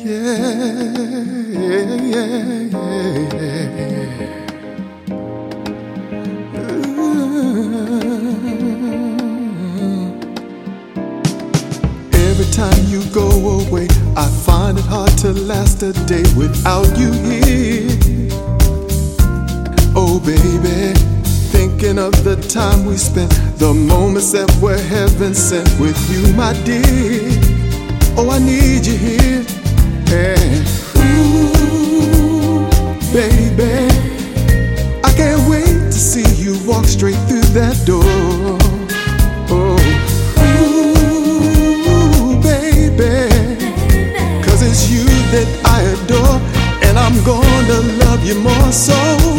Every time you go away, I find it hard to last a day without you here. Oh baby, thinking of the time we spent, the moments that were heaven sent with you, my dear. Oh, I need you here. And ooh, baby, I can't wait to see you walk straight through that door. Oh, ooh, baby, 'cause it's you that I adore, and I'm gonna love you more so.